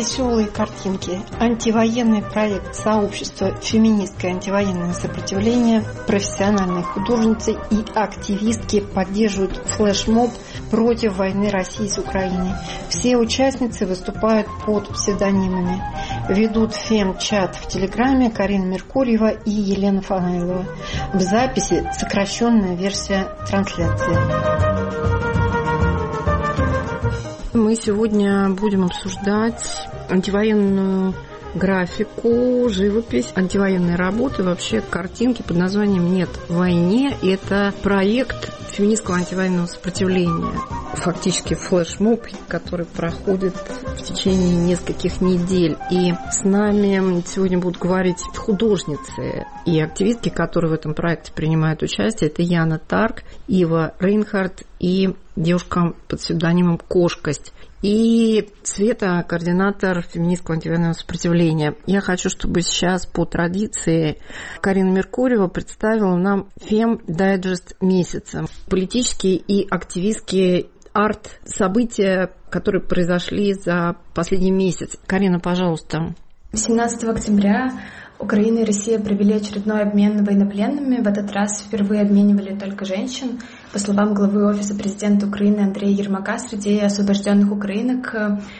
Веселые картинки. Антивоенный проект сообщества «Феминистское антивоенное сопротивление». Профессиональные художницы и активистки поддерживают флешмоб против войны России с Украиной. Все участницы выступают под псевдонимами. Ведут фем-чат в Телеграме Карина Меркурьева и Елена Фанайлова. В записи сокращенная версия трансляции. Мы сегодня будем обсуждать антивоенную графику, живопись, антивоенные работы, вообще картинки под названием «Нет войне». И это проект феминистского антивоенного сопротивления. Фактически флешмоб, который проходит в течение нескольких недель. И с нами сегодня будут говорить художницы и активистки, которые в этом проекте принимают участие. Это Яна Тарк, Ива Рейнхард и девушка под псевдонимом Кошкость. И Света, координатор феминистского антивоенного сопротивления. Я хочу, чтобы сейчас по традиции Карина Меркурьева представила нам фем-дайджест месяца. Политические и активистские арт-события, которые произошли за последний месяц. Карина, пожалуйста. 17 октября Украина и Россия провели очередной обмен военнопленными. В этот раз впервые обменивали только женщин. По словам главы Офиса президента Украины Андрея Ермака, среди освобожденных украинок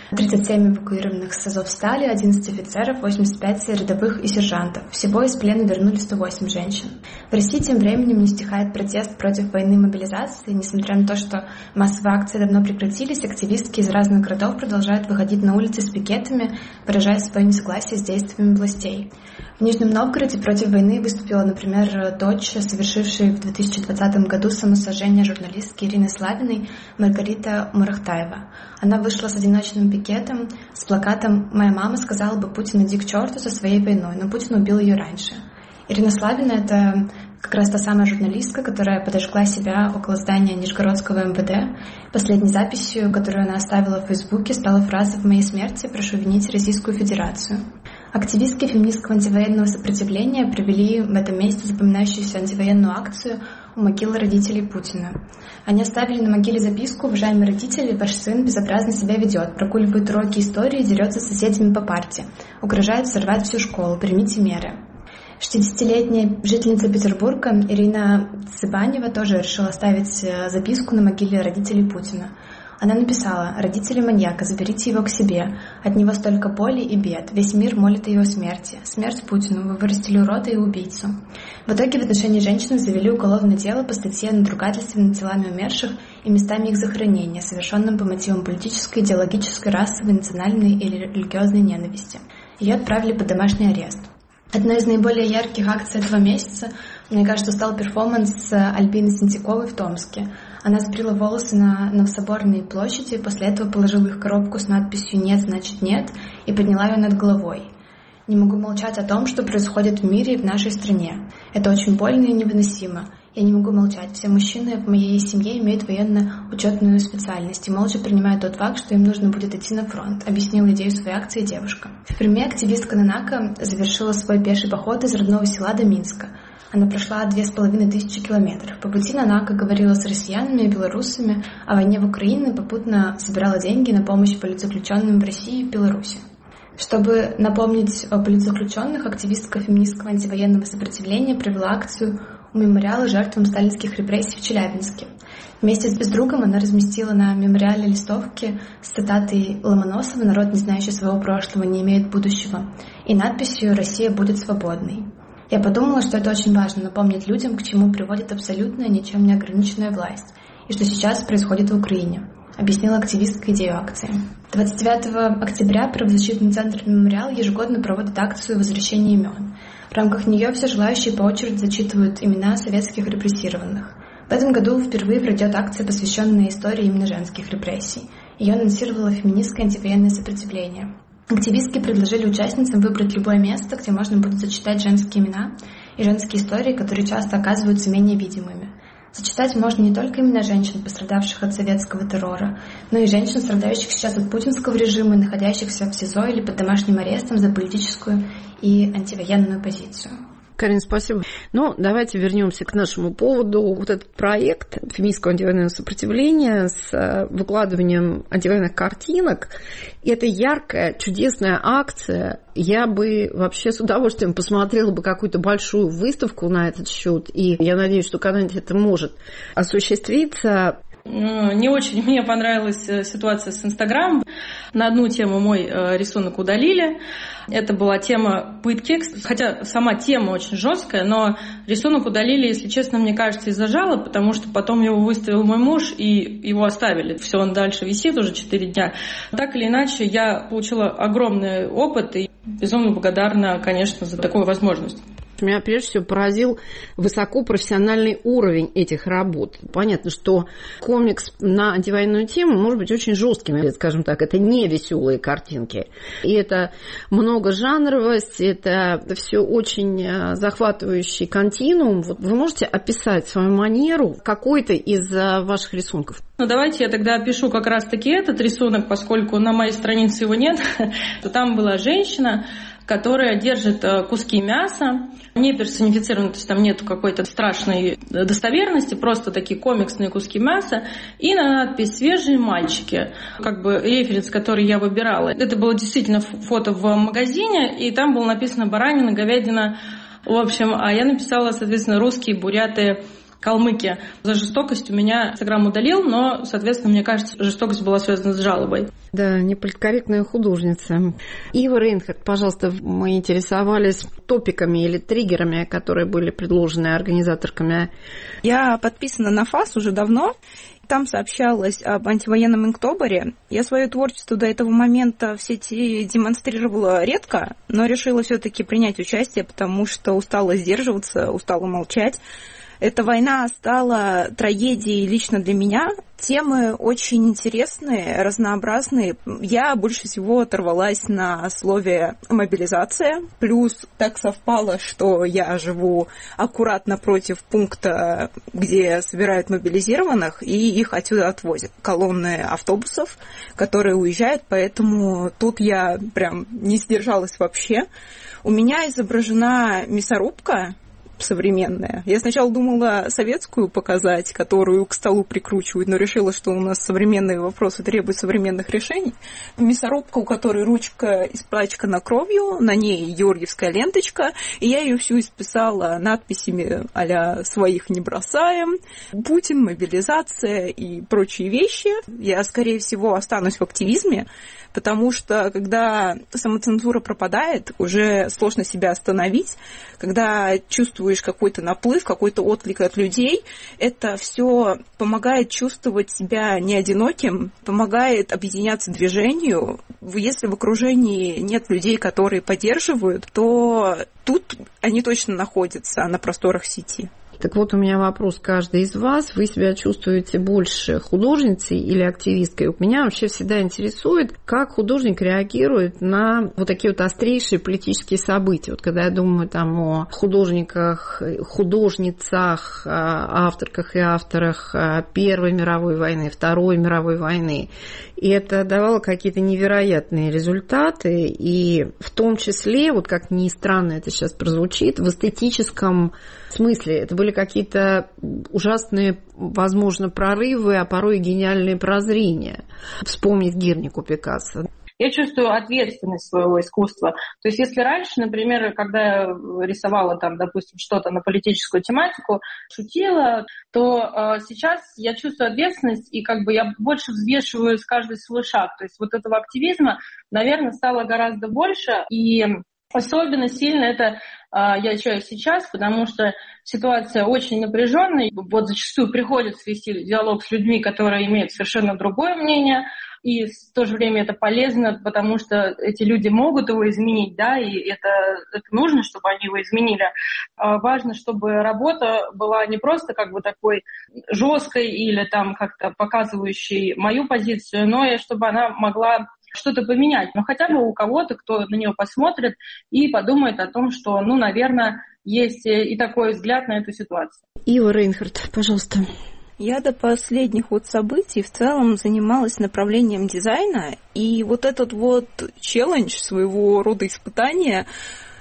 37 эвакуированных с Азовстали, 11 офицеров, 85 рядовых и сержантов. Всего из плена вернули 108 женщин. В России тем временем не стихает протест против войны и мобилизации. Несмотря на то, что массовые акции давно прекратились, активистки из разных городов продолжают выходить на улицы с пикетами, выражая свое несогласие с действиями властей. В Нижнем Новгороде против войны выступила, например, дочь, совершившей в 2020 году самосожжение журналистки Ирины Славиной, Маргарита Мурахтаева. Она вышла с одиночным пикетом с плакатом «Моя мама сказала бы Путину иди к черту со своей войной, но Путин убил ее раньше». Ирина Славина — это как раз та самая журналистка, которая подожгла себя около здания Нижегородского МВД. Последней записью, которую она оставила в Фейсбуке, стала фраза «В моей смерти прошу винить Российскую Федерацию». Активистки феминистского антивоенного сопротивления провели в этом месяце запоминающуюся антивоенную акцию у могилы родителей Путина. Они оставили на могиле записку: «Уважаемые родители, ваш сын безобразно себя ведет, прогуливает уроки истории, дерется с соседями по парте, угрожает взорвать всю школу, примите меры». 60-летняя жительница Петербурга Ирина Цыбанева тоже решила оставить записку на могиле родителей Путина. Она написала: «Родители маньяка, заберите его к себе. От него столько боли и бед. Весь мир молит о его смерти. Смерть Путину. Вы вырастили урода и убийцу». В итоге в отношении женщины завели уголовное дело по статье о надругательстве над телами умерших и местами их захоронения, совершенном по мотивам политической, идеологической, расовой, национальной или религиозной ненависти. Ее отправили под домашний арест. Одной из наиболее ярких акций этого месяца, мне кажется, стал перформанс Альбины Сентяковой в Томске. Она сбрила волосы на Новособорной площади, после этого положила их в коробку с надписью «Нет, значит нет» и подняла ее над головой. Не могу молчать о том, что происходит в мире и в нашей стране. Это очень больно и невыносимо. Я не могу молчать. Все мужчины в моей семье имеют военно-учетную специальность и молча принимают тот факт, что им нужно будет идти на фронт, объяснила идею своей акции девушка. В Перми активистка Нанака завершила свой пеший поход из родного села до Минска. Она прошла 2500 километров. По пути Нанака говорила с россиянами и белорусами о войне в Украине и попутно собирала деньги на помощь политзаключенным в России и в Беларуси. Чтобы напомнить о политзаключенных, активистка феминистского антивоенного сопротивления провела акцию у мемориала жертвам сталинских репрессий в Челябинске. Вместе с другом она разместила на мемориале листовки с цитатой Ломоносова «Народ, не знающий своего прошлого, не имеет будущего» и надписью «Россия будет свободной». Я подумала, что это очень важно напомнить людям, к чему приводит абсолютная, ничем не ограниченная власть, и что сейчас происходит в Украине, объяснила активистка идею акции. 29 октября правозащитный центр «Мемориал» ежегодно проводит акцию «Возвращение имен». В рамках нее все желающие по очереди зачитывают имена советских репрессированных. В этом году впервые пройдет акция, посвященная истории именно женских репрессий. Ее анонсировало феминистское антивоенное сопротивление. Активистки предложили участницам выбрать любое место, где можно будет зачитать женские имена и женские истории, которые часто оказываются менее видимыми. Зачитать можно не только имена женщин, пострадавших от советского террора, но и женщин, страдающих сейчас от путинского режима и находящихся в СИЗО или под домашним арестом за политическую и антивоенную позицию. Карин, спасибо. Ну, давайте вернемся к нашему поводу. Вот этот проект феминистского антивоенного сопротивления с выкладыванием антивоенных картинок – это яркая, чудесная акция. Я бы вообще с удовольствием посмотрела бы какую-то большую выставку на этот счет, и я надеюсь, что когда-нибудь это может осуществиться. Не очень мне понравилась ситуация с Инстаграмом. На одну тему мой рисунок удалили. Это была тема пытки, хотя сама тема очень жесткая, но рисунок удалили, если честно, мне кажется, из-за жалоб, потому что потом его выставил мой муж, и его оставили. Все, он дальше висит уже 4 дня. Так или иначе, я получила огромный опыт и безумно благодарна, конечно, за такую возможность. Меня прежде всего поразил высокопрофессиональный уровень этих работ. Понятно, что комикс на антивоенную тему может быть очень жестким, скажем так, это не веселые картинки. И это многожанровость, это все очень захватывающий континуум. Вот вы можете описать свою манеру какой-то из ваших рисунков? Ну, давайте я тогда опишу как раз-таки этот рисунок, поскольку на моей странице его нет. Там была женщина, которая держит куски мяса, не персонифицированы, то есть там нет какой-то страшной достоверности, просто такие комиксные куски мяса, и на надпись «Свежие мальчики», как бы референс, который я выбирала. Это было действительно фото в магазине, и там было написано «баранина», «говядина», в общем, а я написала, соответственно, «русские», «буряты», «калмыки». За жестокость у меня Инстаграм удалил, но, соответственно, мне кажется, жестокость была связана с жалобой. Да, неполиткорректная художница. Ива Рейнхард, пожалуйста, мы интересовались топиками или триггерами, которые были предложены организаторками. Я подписана на ФАС уже давно. Там сообщалось об антивоенном Инктобере. Я свое творчество до этого момента в сети демонстрировала редко, но решила все-таки принять участие, потому что устала сдерживаться, устала молчать. Эта война стала трагедией лично для меня. Темы очень интересные, разнообразные. Я больше всего оторвалась на слове «мобилизация». Плюс так совпало, что я живу аккуратно напротив пункта, где собирают мобилизированных, и их отсюда отвозят. Колонны автобусов, которые уезжают, поэтому тут я прям не сдержалась вообще. У меня изображена мясорубка современная. Я сначала думала советскую показать, которую к столу прикручивают, но решила, что у нас современные вопросы требуют современных решений. Мясорубка, у которой ручка испачкана кровью, на ней георгиевская ленточка, и я ее всю исписала надписями а-ля «Своих не бросаем», «Путин», «Мобилизация» и прочие вещи. Я, скорее всего, останусь в активизме, потому что, когда самоцензура пропадает, уже сложно себя остановить. Когда чувствуешь какой-то наплыв, какой-то отклик от людей, это все помогает чувствовать себя не одиноким, помогает объединяться движению. Если в окружении нет людей, которые поддерживают, то тут они точно находятся на просторах сети. Так вот, у меня вопрос к каждой из вас. Вы себя чувствуете больше художницей или активисткой? Меня вообще всегда интересует, как художник реагирует на вот такие вот острейшие политические события. Вот когда я думаю там о художниках, художницах, авторках и авторах Первой мировой войны, Второй мировой войны. И это давало какие-то невероятные результаты. И в том числе, вот как ни странно это сейчас прозвучит, в эстетическом смысле это были какие-то ужасные, возможно, прорывы, а порой и гениальные прозрения. Вспомнить Гернику Пикассо. Я чувствую ответственность своего искусства. То есть если раньше, например, когда я рисовала там, допустим, что-то на политическую тематику, шутила, то сейчас я чувствую ответственность, и как бы я больше взвешиваю с каждый свой шаг. То есть вот этого активизма, наверное, стало гораздо больше, и особенно сильно это я ощущаю сейчас, потому что ситуация очень напряженная. Вот зачастую приходится вести диалог с людьми, которые имеют совершенно другое мнение, и в то же время это полезно, потому что эти люди могут его изменить, да, и это нужно, чтобы они его изменили. Важно, чтобы работа была не просто как бы такой жесткой или там как-то показывающей мою позицию, но и чтобы она могла что-то поменять, но хотя бы у кого-то, кто на нее посмотрит и подумает о том, что, ну, наверное, есть и такой взгляд на эту ситуацию. Ива Рейнхард, пожалуйста. Я до последних вот событий в целом занималась направлением дизайна, и вот этот вот челлендж, своего рода испытание,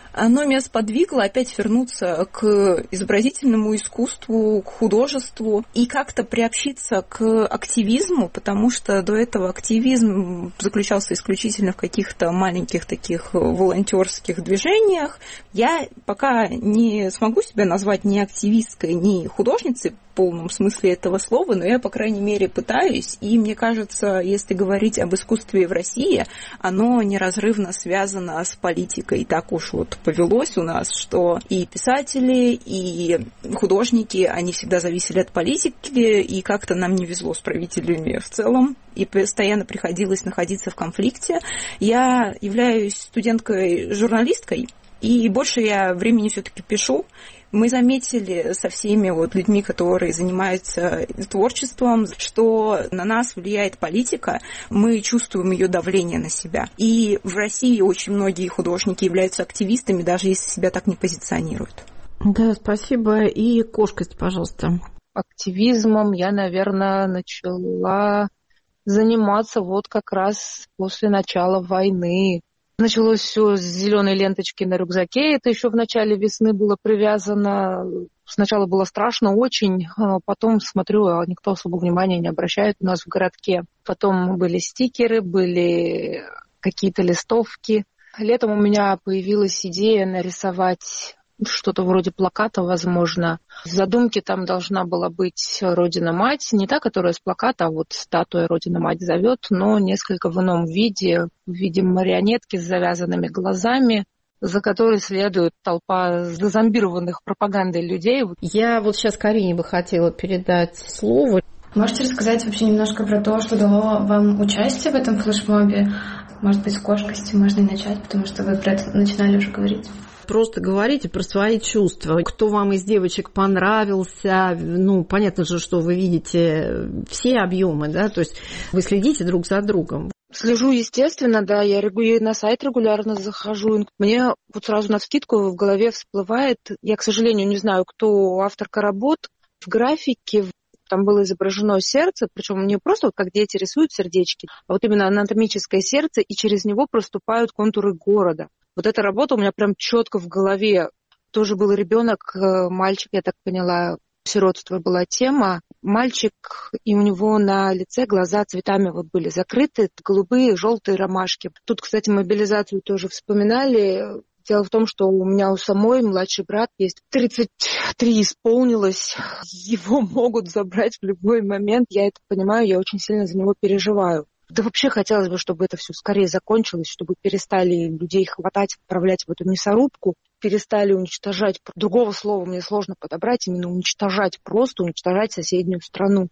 оно меня сподвигло опять вернуться к изобразительному искусству, к художеству и как-то приобщиться к активизму, потому что до этого активизм заключался исключительно в каких-то маленьких таких волонтерских движениях. Я пока не смогу себя назвать ни активисткой, ни художницей в полном смысле этого слова, но я, по крайней мере, пытаюсь. И мне кажется, если говорить об искусстве в России, оно неразрывно связано с политикой. Так уж вот повелось у нас, что и писатели, и художники, они всегда зависели от политики, и как-то нам не везло с правителями в целом, и постоянно приходилось находиться в конфликте. Я являюсь студенткой-журналисткой, и больше я времени все-таки пишу. Мы заметили со всеми вот людьми, которые занимаются творчеством, что на нас влияет политика, мы чувствуем ее давление на себя. И в России очень многие художники являются активистами, даже если себя так не позиционируют. Да, спасибо. И Кошкость, пожалуйста. Активизмом я, наверное, начала заниматься вот как раз после начала войны. Началось все с зеленой ленточки на рюкзаке. Это еще в начале весны было привязано. Сначала было страшно очень, а потом смотрю, а никто особо внимания не обращает у нас в городке. Потом были стикеры, были какие-то листовки. Летом у меня появилась идея нарисовать что-то вроде плаката, возможно. В задумке там должна была быть Родина-Мать, не та, которая с плаката, а вот статуя Родина-Мать зовет, но несколько в ином виде, в виде марионетки с завязанными глазами, за которой следует толпа зазомбированных пропагандой людей. Я вот сейчас Карине бы хотела передать слово. Можете рассказать вообще немножко про то, что дало вам участие в этом флешмобе? Может быть, с Кошкостью можно и начать, потому что вы про это начинали уже говорить. Просто говорите про свои чувства. Кто вам из девочек понравился? Ну, понятно же, что вы видите все объемы, да, то есть вы следите друг за другом. Слежу, естественно, да, я на сайт регулярно захожу. Мне вот сразу навскидку в голове всплывает, я, к сожалению, не знаю, кто авторка работ, в графике там было изображено сердце, причем не просто вот как дети рисуют сердечки, а вот именно анатомическое сердце, и через него проступают контуры города. Вот эта работа у меня прям четко в голове. Тоже был ребенок, мальчик, я так поняла, сиротство была тема. Мальчик, и у него на лице глаза цветами вот были закрыты, голубые, желтые ромашки. Тут, кстати, мобилизацию тоже вспоминали. Дело в том, что у меня у самой младший брат есть, 33 исполнилось, его могут забрать в любой момент. Я это понимаю, я очень сильно за него переживаю. Да вообще хотелось бы, чтобы это все скорее закончилось, чтобы перестали людей хватать, отправлять в эту мясорубку, перестали уничтожать. Другого слова мне сложно подобрать, именно уничтожать, просто уничтожать соседнюю страну.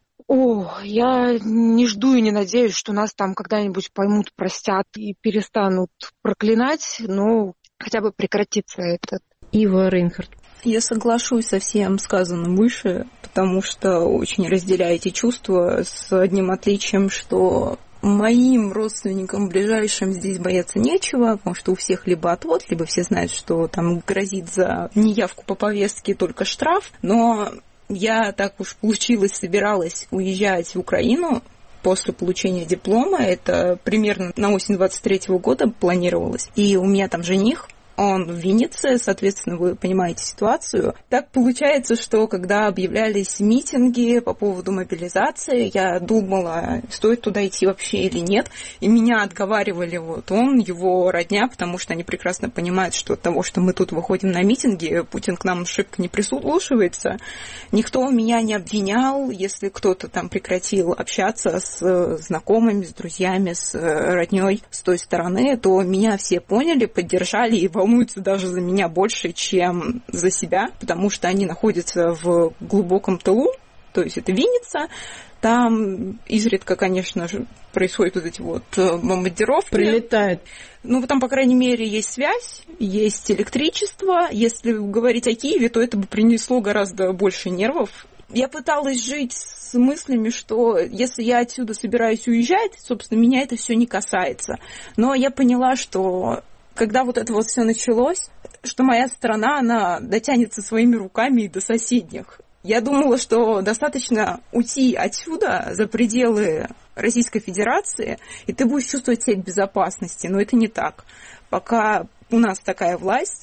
Я не жду и не надеюсь, что нас там когда-нибудь поймут, простят и перестанут проклинать, но хотя бы прекратится это. Ива Рейнхард. Я соглашусь со всем сказанным выше, потому что очень разделяю эти чувства с одним отличием, что моим родственникам ближайшим здесь бояться нечего, потому что у всех либо отвод, либо все знают, что там грозит за неявку по повестке только штраф. Но я, так уж получилось, собиралась уезжать в Украину после получения диплома. Это примерно на осень 23-го года планировалось. И у меня там жених. Он в Виннице, соответственно, вы понимаете ситуацию. Так получается, что когда объявлялись митинги по поводу мобилизации, я думала, стоит туда идти вообще или нет. И меня отговаривали он, его родня, потому что они прекрасно понимают, что от того, что мы тут выходим на митинги, Путин к нам шибко не прислушивается. Никто меня не обвинял, если кто-то там прекратил общаться с знакомыми, с друзьями, с роднёй с той стороны, то меня все поняли, поддержали и волнуются даже за меня больше, чем за себя, потому что они находятся в глубоком тылу, то есть это Винница, там изредка, конечно же, происходят вот эти бомбардировки. Прилетают. Там, по крайней мере, есть связь, есть электричество. Если говорить о Киеве, то это бы принесло гораздо больше нервов. Я пыталась жить с мыслями, что если я отсюда собираюсь уезжать, собственно, меня это все не касается. Но я поняла, что когда вот это все началось, что моя страна, она дотянется своими руками и до соседних. Я думала, что достаточно уйти отсюда, за пределы Российской Федерации, и ты будешь чувствовать себя в безопасности. Но это не так. Пока у нас такая власть,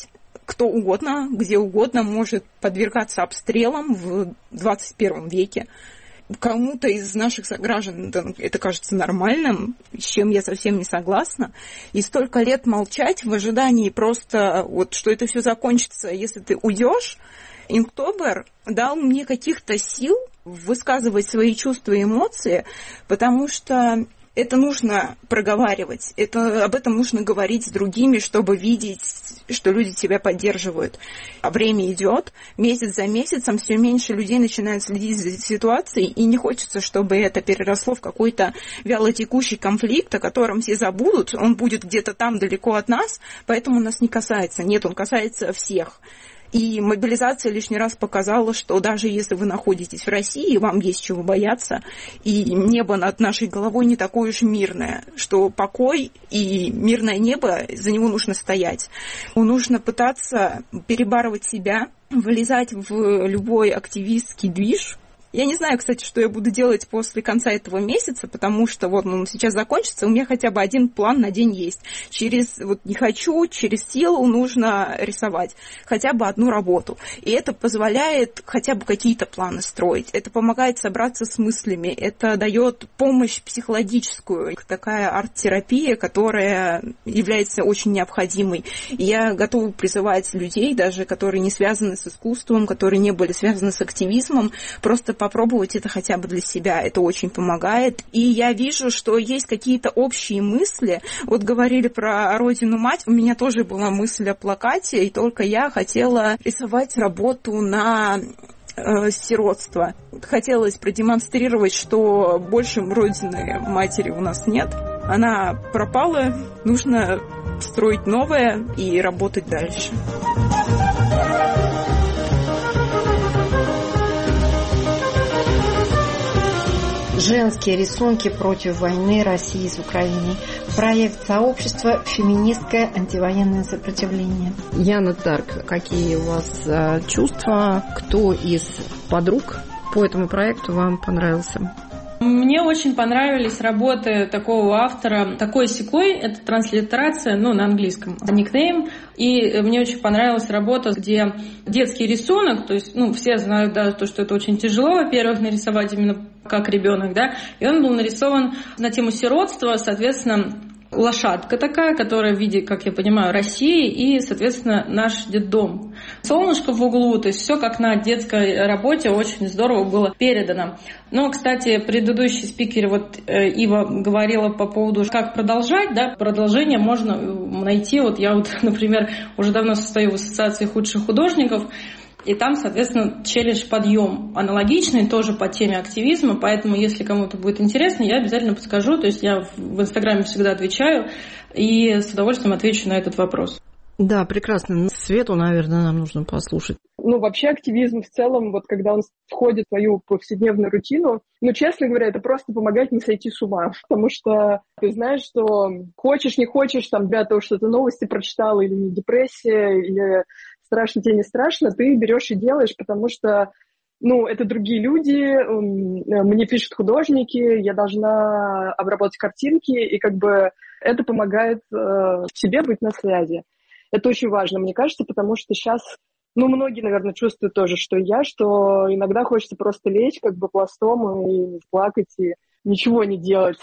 кто угодно, где угодно может подвергаться обстрелам в 21 веке. Кому-то из наших сограждан это кажется нормальным, с чем я совсем не согласна. И столько лет молчать в ожидании просто, что это все закончится, если ты уйдешь. Inktober дал мне каких-то сил высказывать свои чувства и эмоции, потому что это нужно проговаривать, об этом нужно говорить с другими, чтобы видеть, что люди тебя поддерживают. А время идет, месяц за месяцем все меньше людей начинают следить за ситуацией, и не хочется, чтобы это переросло в какой-то вялотекущий конфликт, о котором все забудут, он будет где-то там далеко от нас, поэтому нас не касается. Нет, он касается всех. И мобилизация лишний раз показала, что даже если вы находитесь в России, вам есть чего бояться, и небо над нашей головой не такое уж мирное, что покой и мирное небо, за него нужно стоять. Нужно пытаться перебарывать себя, вылезать в любой активистский движ. Я не знаю, кстати, что я буду делать после конца этого месяца, потому что он сейчас закончится, у меня хотя бы один план на день есть. Через силу нужно рисовать хотя бы одну работу. И это позволяет хотя бы какие-то планы строить. Это помогает собраться с мыслями. Это дает помощь психологическую. Такая арт-терапия, которая является очень необходимой. И я готова призывать людей, даже которые не связаны с искусством, которые не были связаны с активизмом, просто попробовать это хотя бы для себя, это очень помогает. И я вижу, что есть какие-то общие мысли. Говорили про Родину-мать, у меня тоже была мысль о плакате, и только я хотела рисовать работу на сиротство. Хотелось продемонстрировать, что больше Родины матери у нас нет. Она пропала, нужно строить новое и работать дальше. Женские рисунки против войны России с Украиной. Проект сообщества «Феминистское антивоенное сопротивление». Яна Тарк, какие у вас чувства? Кто из подруг по этому проекту вам понравился? Мне очень понравились работы такого автора, такой-сякой, это транслитерация, на английском, никнейм, и мне очень понравилась работа, где детский рисунок, то есть, все знают, да, то, что это очень тяжело, во-первых, нарисовать именно как ребенок, да, и он был нарисован на тему сиротства, соответственно, лошадка такая, которая в виде, как я понимаю, России и, соответственно, наш детдом. Солнышко в углу, то есть все как на детской работе, очень здорово было передано. Но, кстати, предыдущий спикер, Ива говорила по поводу, как продолжать, да, продолжение можно найти, я например, уже давно состою в ассоциации худших художников, и там, соответственно, челлендж «Подъем» аналогичный, тоже по теме активизма, поэтому, если кому-то будет интересно, я обязательно подскажу, то есть я в Инстаграме всегда отвечаю и с удовольствием отвечу на этот вопрос. Да, прекрасно. Свету, наверное, нам нужно послушать. Вообще активизм в целом, когда он входит в твою повседневную рутину, честно говоря, это просто помогает не сойти с ума. Потому что ты знаешь, что хочешь, не хочешь, для того, что ты новости прочитала, или не депрессия, или страшно тебе не страшно, ты берешь и делаешь, потому что, это другие люди, мне пишут художники, я должна обработать картинки, и это помогает себе быть на связи. Это очень важно, мне кажется, потому что сейчас, многие, наверное, чувствуют тоже, что иногда хочется просто лечь пластом и плакать, и ничего не делать.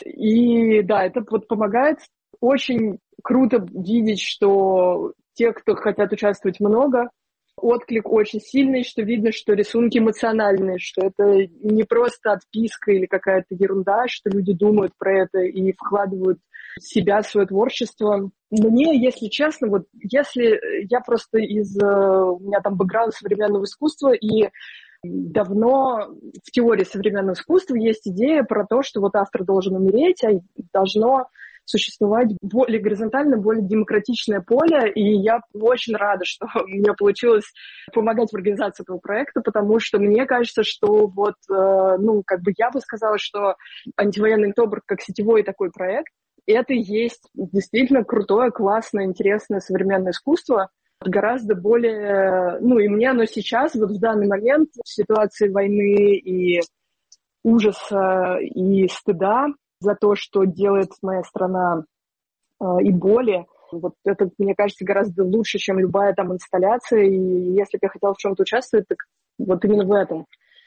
И да, это помогает. Очень круто видеть, что те, кто хотят участвовать, много. Отклик очень сильный, что видно, что рисунки эмоциональные, что это не просто отписка или какая-то ерунда, что люди думают про это и вкладывают в себя, свое творчество. Мне, если честно, если я просто у меня там бэкграунд современного искусства, и давно в теории современного искусства есть идея про то, что автор должен умереть, а должно существовать более горизонтально, более демократичное поле, и я очень рада, что у меня получилось помогать в организации этого проекта, потому что мне кажется, что я бы сказала, что антивоенный Inktober как сетевой такой проект, это и есть действительно крутое, классное, интересное современное искусство, гораздо более, и мне оно сейчас, в данный момент, в ситуации войны и ужаса, и стыда за то, что делает моя страна, и боли, Вот это, мне кажется, гораздо лучше, чем любая там инсталляция. И если бы я хотела в чем-то участвовать, так вот именно в этом.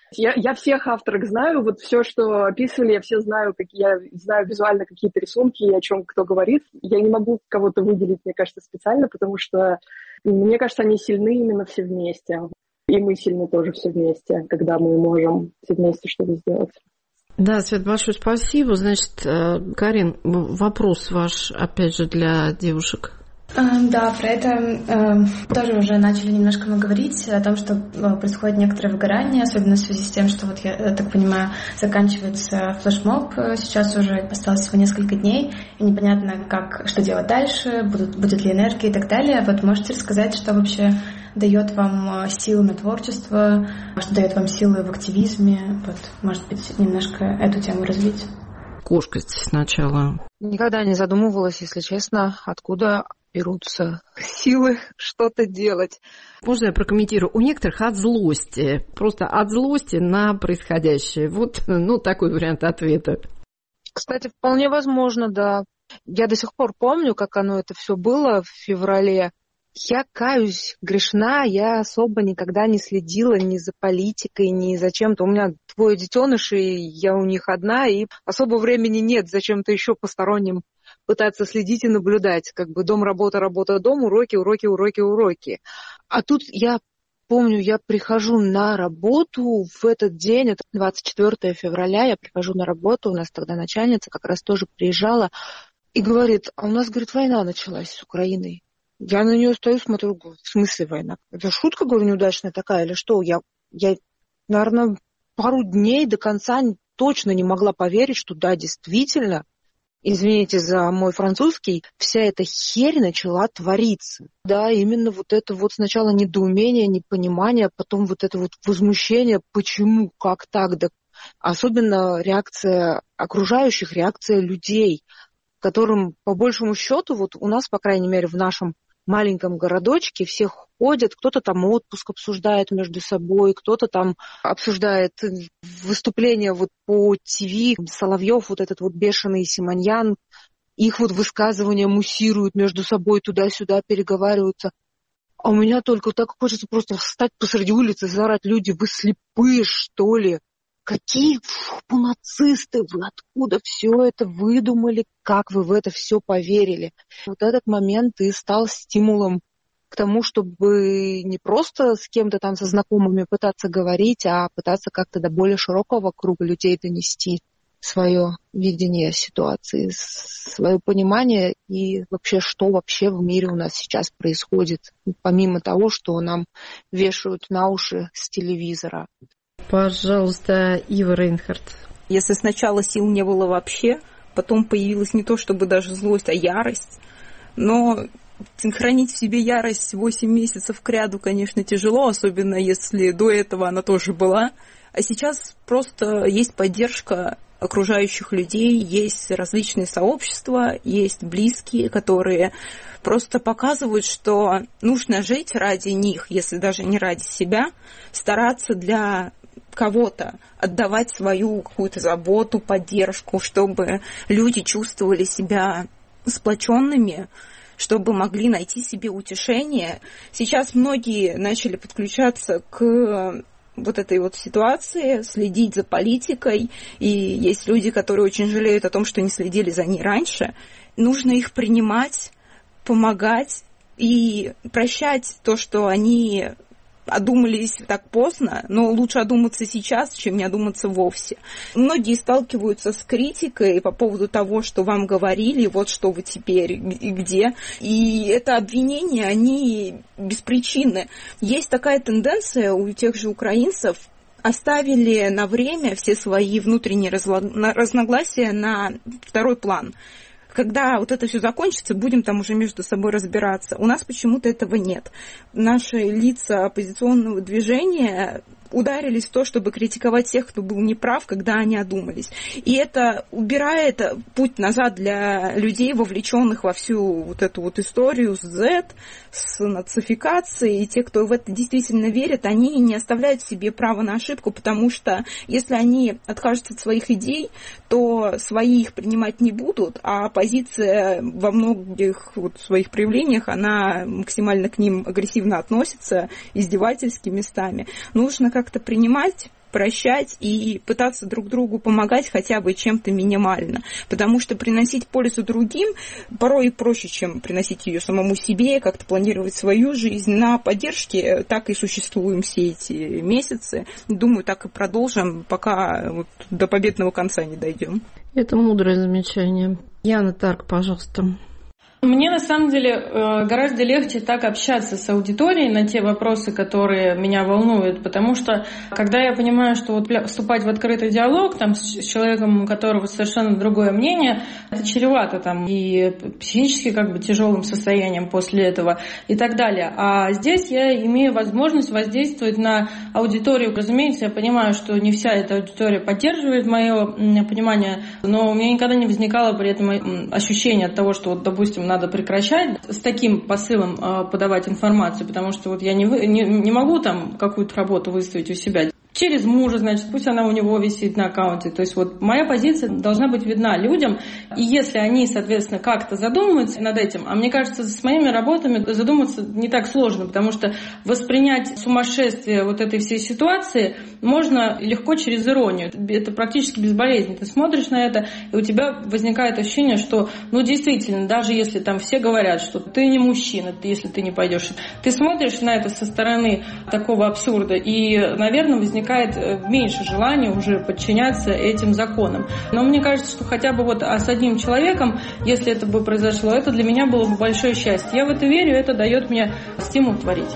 Я всех авторок знаю, вот все, что описывали, я все знаю, я знаю визуально какие-то рисунки, о чем кто говорит. Я не могу кого-то выделить, мне кажется, специально, потому что, мне кажется, они сильны именно все вместе. И мы сильны тоже все вместе, когда мы можем все вместе что-то сделать. Да, Свет, большое спасибо. Значит, Карин, вопрос ваш, опять же, для девушек. Да, про это тоже уже начали немножко мы говорить, о том, что происходит некоторое выгорание, особенно в связи с тем, что, вот я так понимаю, заканчивается флешмоб, сейчас уже осталось всего несколько дней, и непонятно, что делать дальше, будет ли энергия и так далее. Вот можете рассказать, что вообще дает вам силы на творчество, что дает вам силы в активизме? Вот, может быть, немножко эту тему развить? Кошка сначала. Никогда не задумывалась, если честно, откуда берутся силы что-то делать. Можно я прокомментирую? У некоторых от злости. Просто от злости на происходящее. Вот, такой вариант ответа. Кстати, вполне возможно, да. Я до сих пор помню, как оно это все было в феврале. Я каюсь, грешна, я особо никогда не следила ни за политикой, ни за чем-то. У меня 2 детенышей, я у них одна, и особо времени нет зачем-то еще посторонним пытаться следить и наблюдать. Как бы дом, работа, работа, дом, уроки, уроки, уроки, уроки. А тут я помню, я прихожу на работу в этот день, это 24 февраля, я прихожу на работу, у нас тогда начальница как раз тоже приезжала и говорит, а у нас, говорит, война началась с Украиной. Я на нее стою, смотрю, в смысле война? Это шутка, говорю, неудачная такая или что? Я, наверное, пару дней до конца точно не могла поверить, что да, действительно, извините за мой французский, вся эта херь начала твориться. Да, именно вот это вот сначала недоумение, непонимание, потом вот это вот возмущение, почему, как так, да. Особенно реакция окружающих, реакция людей, которым, по большему счету, вот у нас, по крайней мере, в нашем маленьком городочке все ходят, кто-то там отпуск обсуждает между собой, кто-то там обсуждает выступления вот по ТВ, Соловьев, вот этот вот бешеный Симоньян, их вот высказывания муссируют между собой, туда-сюда переговариваются. А у меня только так хочется просто встать посреди улицы и заорать: люди, вы слепые, что ли? Какие нацисты, вы откуда все это выдумали, как вы в это все поверили? Вот этот момент и стал стимулом к тому, чтобы не просто с кем-то там со знакомыми пытаться говорить, а пытаться как-то до более широкого круга людей донести свое видение ситуации, свое понимание и вообще, что вообще в мире у нас сейчас происходит, помимо того, что нам вешают на уши с телевизора. Пожалуйста, Ива Рейнхард. Если сначала сил не было вообще, потом появилась не то чтобы даже злость, а ярость. Но хранить в себе ярость 8 месяцев кряду, конечно, тяжело, особенно если до этого она тоже была. А сейчас просто есть поддержка окружающих людей, есть различные сообщества, есть близкие, которые просто показывают, что нужно жить ради них, если даже не ради себя, стараться для кого-то, отдавать свою какую-то заботу, поддержку, чтобы люди чувствовали себя сплоченными, чтобы могли найти себе утешение. Сейчас многие начали подключаться к вот этой вот ситуации, следить за политикой, и есть люди, которые очень жалеют о том, что не следили за ней раньше. Нужно их принимать, помогать и прощать то, что они одумались так поздно, но лучше одуматься сейчас, чем не одуматься вовсе. Многие сталкиваются с критикой по поводу того, что вам говорили, вот что вы теперь и где. И это обвинения, они без причины. Есть такая тенденция у тех же украинцев, оставили на время все свои внутренние разногласия на второй план. Когда вот это все закончится, будем там уже между собой разбираться. У нас почему-то этого нет. Наши лица оппозиционного движения ударились в то, чтобы критиковать тех, кто был неправ, когда они одумались. И это убирает путь назад для людей, вовлеченных во всю вот эту вот историю с Z, с нацификацией. И те, кто в это действительно верят, они не оставляют себе права на ошибку, потому что если они откажутся от своих идей, то свои их принимать не будут, а оппозиция во многих вот своих проявлениях, она максимально к ним агрессивно относится, издевательски местами. Нужно как-то принимать, прощать и пытаться друг другу помогать хотя бы чем-то минимально. Потому что приносить пользу другим порой проще, чем приносить ее самому себе, как-то планировать свою жизнь. На поддержке так и существуем все эти месяцы. Думаю, так и продолжим, пока вот до победного конца не дойдем. Это мудрое замечание. Яна Тарк, пожалуйста. Мне, на самом деле, гораздо легче так общаться с аудиторией на те вопросы, которые меня волнуют, потому что, когда я понимаю, что вот вступать в открытый диалог там, с человеком, у которого совершенно другое мнение, это чревато там, и психически как бы тяжелым состоянием после этого и так далее. А здесь я имею возможность воздействовать на аудиторию. Разумеется, я понимаю, что не вся эта аудитория поддерживает мое понимание, но у меня никогда не возникало при этом ощущения от того, что, вот, допустим, надо прекращать с таким посылом подавать информацию, потому что вот я не могу там какую-то работу выставить у себя. Через мужа, значит, пусть она у него висит на аккаунте. То есть вот моя позиция должна быть видна людям. И если они, соответственно, как-то задумаются над этим, а мне кажется, с моими работами задуматься не так сложно, потому что воспринять сумасшествие вот этой всей ситуации можно легко через иронию. Это практически безболезненно. Ты смотришь на это, и у тебя возникает ощущение, что, ну, действительно, даже если там все говорят, что ты не мужчина, если ты не пойдешь, ты смотришь на это со стороны такого абсурда, и, наверное, возникает меньше желания уже подчиняться этим законам. Но мне кажется, что хотя бы вот с одним человеком, если это бы произошло, это для меня было бы большое счастье. Я в это верю, это дает мне стимул творить.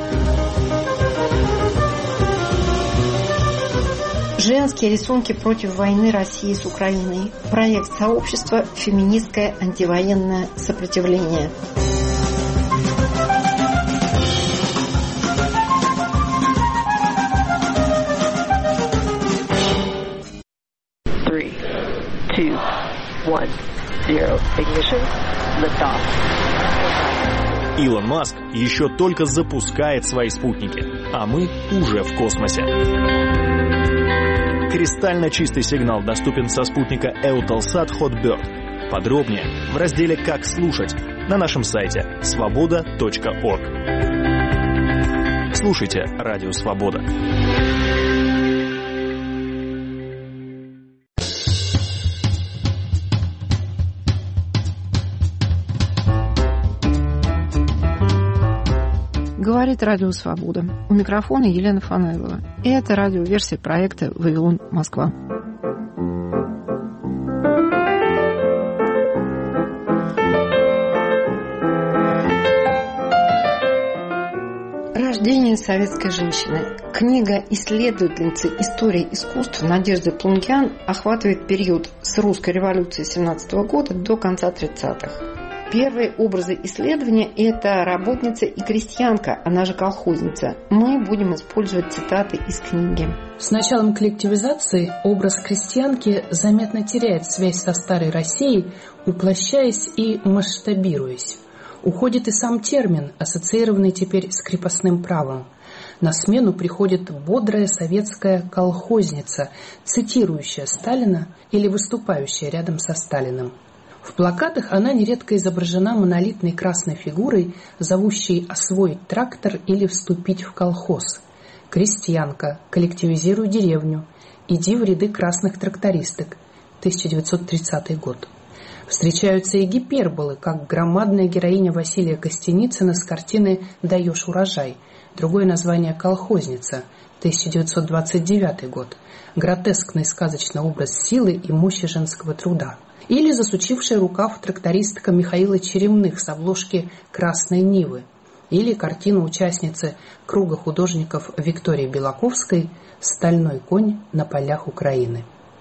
Женские рисунки против войны России с Украиной. Проект сообщества «Феминистское антивоенное сопротивление». Илон Маск еще только запускает свои спутники, а мы уже в космосе. Кристально чистый сигнал доступен со спутника Eutelsat Hotbird. Подробнее в разделе «Как слушать» на нашем сайте svoboda.org. Слушайте Радио Свобода. Говорит Радио Свобода. У микрофона Елена Фанайлова. И это радиоверсия проекта «Вавилон, Москва». Рождение советской женщины. Книга исследовательницы истории искусства Надежды Плункян охватывает период с русской революции 17 года до конца 30-х. Первые образы исследования – это работница и крестьянка, она же колхозница. Мы будем использовать цитаты из книги. С началом коллективизации образ крестьянки заметно теряет связь со старой Россией, уплощаясь и масштабируясь. Уходит и сам термин, ассоциированный теперь с крепостным правом. На смену приходит бодрая советская колхозница, цитирующая Сталина или выступающая рядом со Сталиным. В плакатах она нередко изображена монолитной красной фигурой, зовущей освоить трактор или вступить в колхоз. Крестьянка, коллективизируй деревню, иди в ряды красных трактористок. 1930 год. Встречаются и гиперболы, как громадная героиня Василия Костеницына с картины «Даешь урожай». Другое название «Колхозница», 1929 год. Гротескный сказочный образ силы и мощи женского труда. Или засучившая рукав трактористка Михаила Черемных с обложки «Красной Нивы». Или картина участницы круга художников Виктории Белаковской «Стальной конь на полях Украины».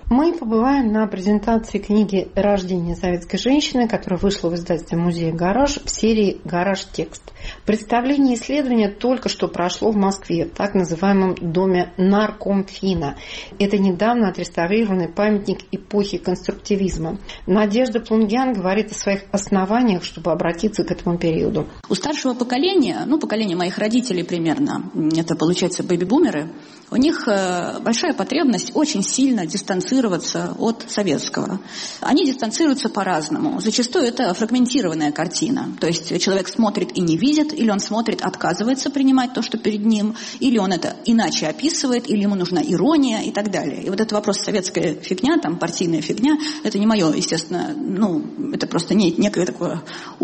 Мы побываем на презентации книги «Рождение советской женщины», которая вышла в издательстве музея «Гараж» в серии «Гараж Текст». Представление исследования только что прошло в Москве, в так называемом доме Наркомфина. Это недавно отреставрированный памятник эпохи конструктивизма. Надежда Плунгян говорит о своих основаниях, чтобы обратиться к этому периоду. У старшего поколения, поколение моих родителей примерно, это получается бэби-бумеры, у них большая потребность очень сильно дистанцироваться от советского. Они дистанцируются по-разному. Зачастую это фрагментированная картина. То есть человек смотрит и не видит, или он смотрит, отказывается принимать то, что перед ним, или он это иначе описывает, или ему нужна ирония и так далее. И вот этот вопрос советская фигня, партийная фигня, это не мое, естественно, это просто некое такое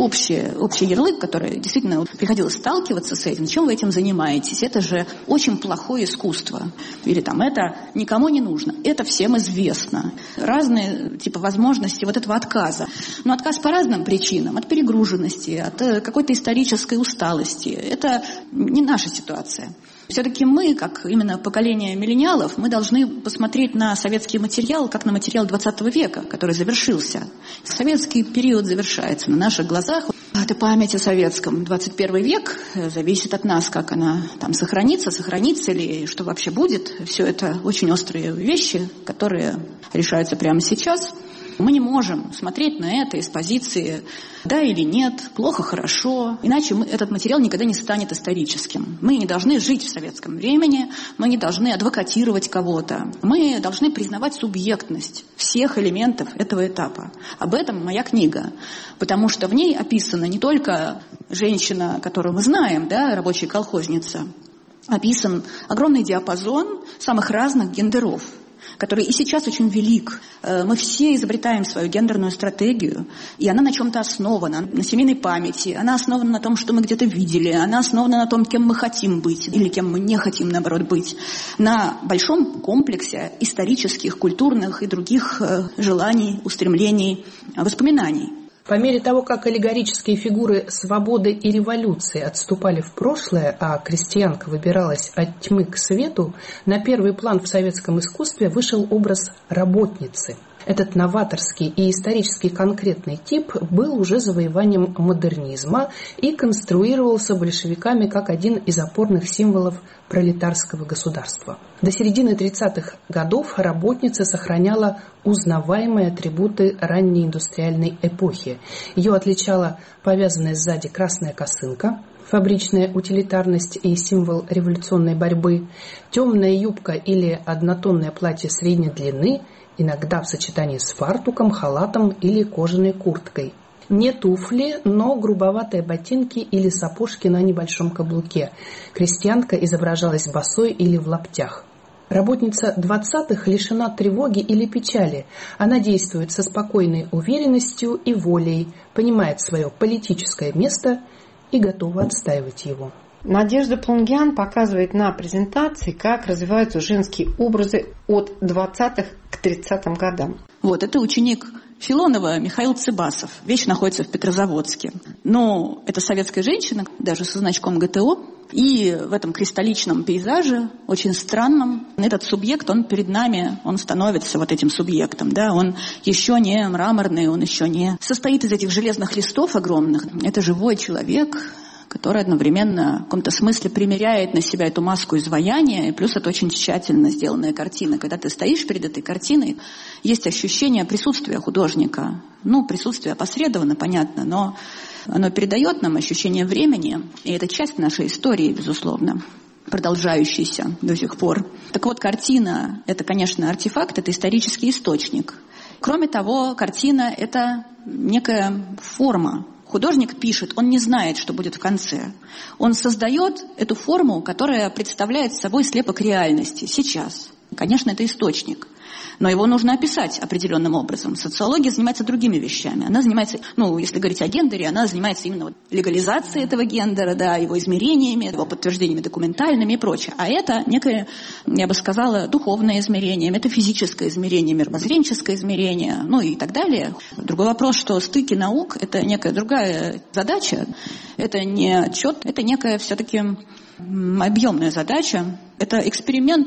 общий ярлык, который действительно приходилось сталкиваться с этим. Чем вы этим занимаетесь? Это же очень плохое искусство. Или это никому не нужно. Это всем известно. Разные возможности вот этого отказа. Но отказ по разным причинам. От перегруженности, от какой-то исторической усталости. Это не наша ситуация. Все-таки мы, как именно поколение миллениалов, мы должны посмотреть на советский материал, как на материал 20 века, который завершился. Советский период завершается на наших глазах. Это память о советском. 21 век зависит от нас, как она сохранится ли, что вообще будет. Все это очень острые вещи, которые решаются прямо сейчас. Мы не можем смотреть на это из позиции «да» или «нет», «плохо», «хорошо». Иначе этот материал никогда не станет историческим. Мы не должны жить в советском времени, мы не должны адвокатировать кого-то. Мы должны признавать субъектность всех элементов этого этапа. Об этом моя книга. Потому что в ней описана не только женщина, которую мы знаем, рабочая колхозница. Описан огромный диапазон самых разных гендеров, который и сейчас очень велик. Мы все изобретаем свою гендерную стратегию, и она на чем-то основана, на семейной памяти, она основана на том, что мы где-то видели, она основана на том, кем мы хотим быть или кем мы не хотим, наоборот, быть, на большом комплексе исторических, культурных и других желаний, устремлений, воспоминаний. По мере того, как аллегорические фигуры свободы и революции отступали в прошлое, а крестьянка выбиралась от тьмы к свету, на первый план в советском искусстве вышел образ работницы. Этот новаторский и исторически конкретный тип был уже завоеванием модернизма и конструировался большевиками как один из опорных символов пролетарского государства. До середины 30-х годов работница сохраняла узнаваемые атрибуты ранней индустриальной эпохи. Ее отличала повязанная сзади красная косынка, фабричная утилитарность и символ революционной борьбы, темная юбка или однотонное платье средней длины, иногда в сочетании с фартуком, халатом или кожаной курткой. Не туфли, но грубоватые ботинки или сапожки на небольшом каблуке. Крестьянка изображалась босой или в лаптях. Работница 20-х лишена тревоги или печали. Она действует со спокойной уверенностью и волей, понимает свое политическое место и готова отстаивать его. Надежда Плунгян показывает на презентации, как развиваются женские образы от 20-х к 30-м годам. Это ученик Филонова Михаил Цыбасов. Вещь находится в Петрозаводске. Но это советская женщина, даже со значком ГТО. И в этом кристалличном пейзаже, очень странном, этот субъект, он перед нами, он становится этим субъектом. Он еще не мраморный, он еще не состоит из этих железных листов огромных. Это живой человек, который одновременно в каком-то смысле примеряет на себя эту маску изваяния, и плюс это очень тщательно сделанная картина. Когда ты стоишь перед этой картиной, есть ощущение присутствия художника. Присутствие опосредованно, понятно, но оно передает нам ощущение времени, и это часть нашей истории, безусловно, продолжающейся до сих пор. Так вот, картина — это, конечно, артефакт, это исторический источник. Кроме того, картина — это некая форма. Художник пишет, он не знает, что будет в конце. Он создает эту форму, которая представляет собой слепок реальности сейчас. Конечно, это источник. Но его нужно описать определенным образом. Социология занимается другими вещами. Она занимается, если говорить о гендере, она занимается именно легализацией этого гендера, его измерениями, его подтверждениями документальными и прочее. А это некое, я бы сказала, духовное измерение, метафизическое измерение, мировоззренческое измерение, и так далее. Другой вопрос, что стыки наук — это некая другая задача. Это не отчет, это некая все-таки объемная задача. Это эксперимент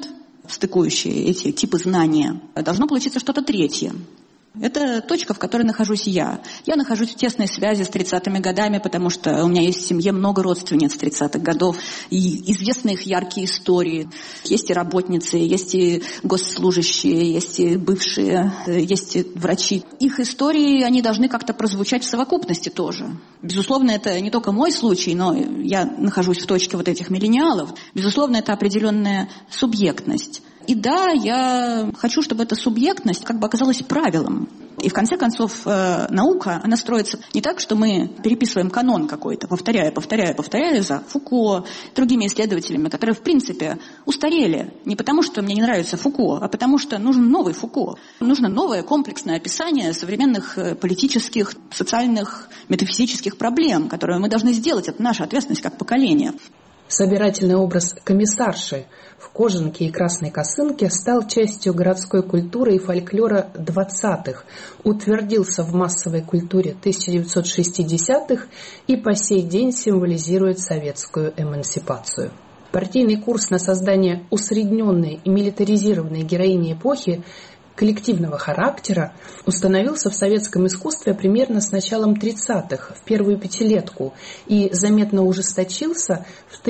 стыкующие эти типы знания, должно получиться что-то третье. Это точка, в которой нахожусь я. Я нахожусь в тесной связи с 30-ми годами, потому что у меня есть в семье много родственниц 30-х годов, и известны их яркие истории. Есть и работницы, есть и госслужащие, есть и бывшие, есть и врачи. Их истории, они должны как-то прозвучать в совокупности тоже. Безусловно, это не только мой случай, но я нахожусь в точке вот этих миллениалов. Безусловно, это определенная субъектность. И да, я хочу, чтобы эта субъектность как бы оказалась правилом. И в конце концов наука, она строится не так, что мы переписываем канон какой-то, повторяя за Фуко, другими исследователями, которые в принципе устарели. Не потому, что мне не нравится Фуко, а потому что нужен новый Фуко. Нужно новое комплексное описание современных политических, социальных, метафизических проблем, которые мы должны сделать. Это наша ответственность как поколение. Собирательный образ комиссарши в кожанке и красной косынке стал частью городской культуры и фольклора 20-х, утвердился в массовой культуре 1960-х и по сей день символизирует советскую эмансипацию. Партийный курс на создание усредненной и милитаризированной героини эпохи коллективного характера установился в советском искусстве примерно с началом 30-х, в первую пятилетку, и заметно ужесточился в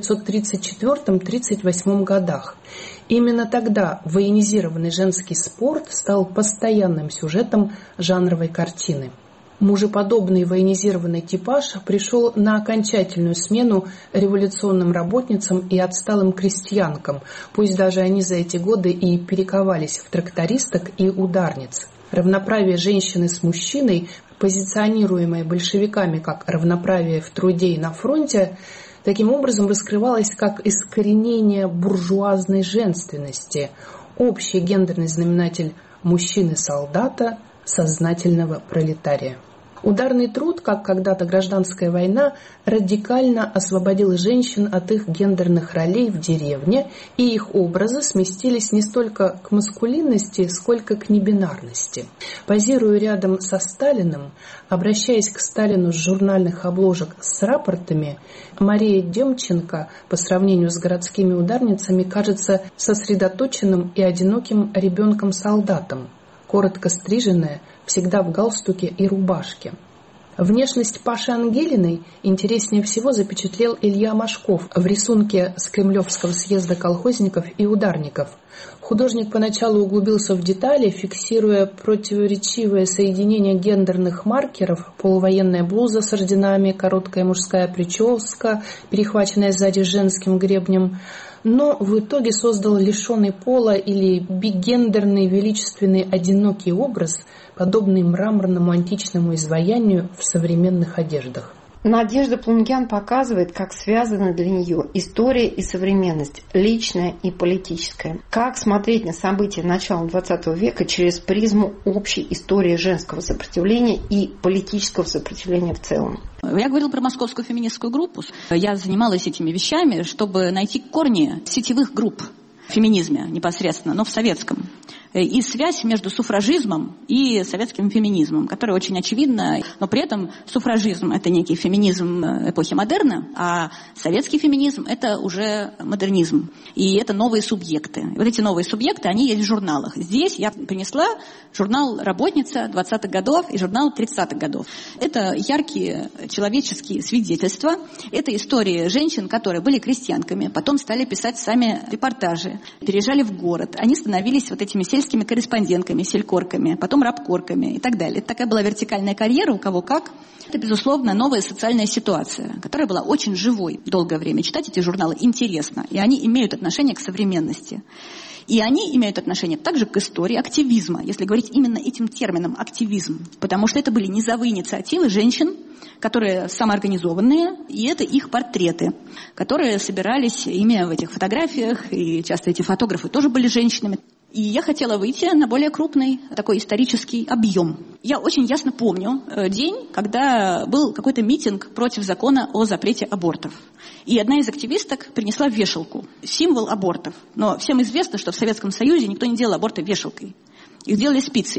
1934-38 годах. Именно тогда военизированный женский спорт стал постоянным сюжетом жанровой картины. Мужеподобный военизированный типаж пришел на окончательную смену революционным работницам и отсталым крестьянкам, пусть даже они за эти годы и перековались в трактористок и ударниц. Равноправие женщины с мужчиной, позиционируемое большевиками как равноправие в труде и на фронте, таким образом раскрывалось как искоренение буржуазной женственности, общий гендерный знаменатель мужчины-солдата, сознательного пролетария. Ударный труд, как когда-то гражданская война, радикально освободил женщин от их гендерных ролей в деревне, и их образы сместились не столько к маскулинности, сколько к небинарности. Позируя рядом со Сталиным, обращаясь к Сталину с журнальных обложек с рапортами, Мария Демченко по сравнению с городскими ударницами кажется сосредоточенным и одиноким ребенком-солдатом, коротко стриженная, всегда в галстуке и рубашке. Внешность Паши Ангелиной интереснее всего запечатлел Илья Машков в рисунке с Кремлевского съезда колхозников и ударников. Художник поначалу углубился в детали, фиксируя противоречивое соединение гендерных маркеров: полувоенная блуза с орденами, короткая мужская прическа, перехваченная сзади женским гребнем, но в итоге создал лишенный пола или бигендерный величественный одинокий образ, подобный мраморному античному изваянию в современных одеждах. Надежда Плунгян показывает, как связаны для нее история и современность, личная и политическая. Как смотреть на события начала XX века через призму общей истории женского сопротивления и политического сопротивления в целом. Я говорила про московскую феминистскую группу. Я занималась этими вещами, чтобы найти корни сетевых групп в феминизме непосредственно, но в советском. И связь между суфражизмом и советским феминизмом, которая очень очевидна, но при этом суфражизм – это некий феминизм эпохи модерна, а советский феминизм – это уже модернизм. И это новые субъекты. И вот эти новые субъекты, они есть в журналах. Здесь я принесла журнал «Работница» 20-х годов и журнал 30-х годов. Это яркие человеческие свидетельства. Это истории женщин, которые были крестьянками, потом стали писать сами репортажи, переезжали в город. Они становились вот этими сельскими корреспондентками, селькорками, потом рабкорками и так далее. Это такая была вертикальная карьера, у кого как. Это, безусловно, новая социальная ситуация, которая была очень живой долгое время. Читать эти журналы интересно, и они имеют отношение к современности. И они имеют отношение также к истории активизма, если говорить именно этим термином «активизм», потому что это были низовые инициативы женщин, которые самоорганизованные, и это их портреты, которые собирались ими в этих фотографиях, и часто эти фотографы тоже были женщинами. И я хотела выйти на более крупный такой исторический объем. Я очень ясно помню день, когда был какой-то митинг против закона о запрете абортов. И одна из активисток принесла вешалку, символ абортов. Но всем известно, что в Советском Союзе никто не делал аборты вешалкой. Их делали спицей.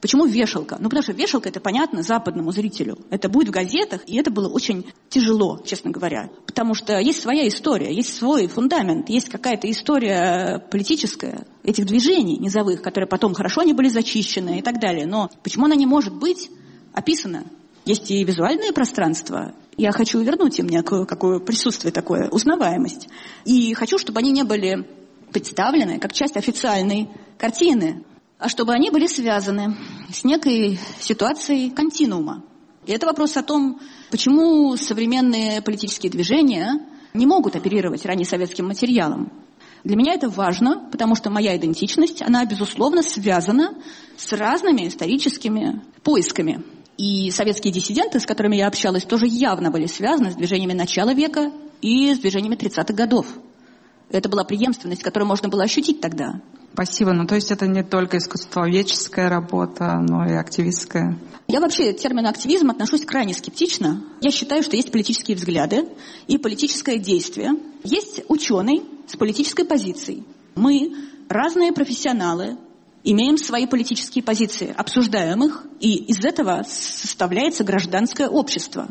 Почему вешалка? Потому что вешалка, это понятно западному зрителю. Это будет в газетах, и это было очень тяжело, честно говоря. Потому что есть своя история, есть свой фундамент, есть какая-то история политическая этих движений низовых, которые потом хорошо не были зачищены и так далее. Но почему она не может быть описана? Есть и визуальное пространство. Я хочу вернуть им некое какое присутствие такое, узнаваемость. И хочу, чтобы они не были представлены как часть официальной картины, а чтобы они были связаны с некой ситуацией континуума. И это вопрос о том, почему современные политические движения не могут оперировать раннесоветским материалом. Для меня это важно, потому что моя идентичность, она, безусловно, связана с разными историческими поисками. И советские диссиденты, с которыми я общалась, тоже явно были связаны с движениями начала века и с движениями 30-х годов. Это была преемственность, которую можно было ощутить тогда. Спасибо. То есть это не только искусствоведческая работа, но и активистская? Я вообще к термину активизм отношусь крайне скептично. Я считаю, что есть политические взгляды и политическое действие. Есть ученый с политической позицией. Мы, разные профессионалы, имеем свои политические позиции, обсуждаем их, и из этого составляется гражданское общество.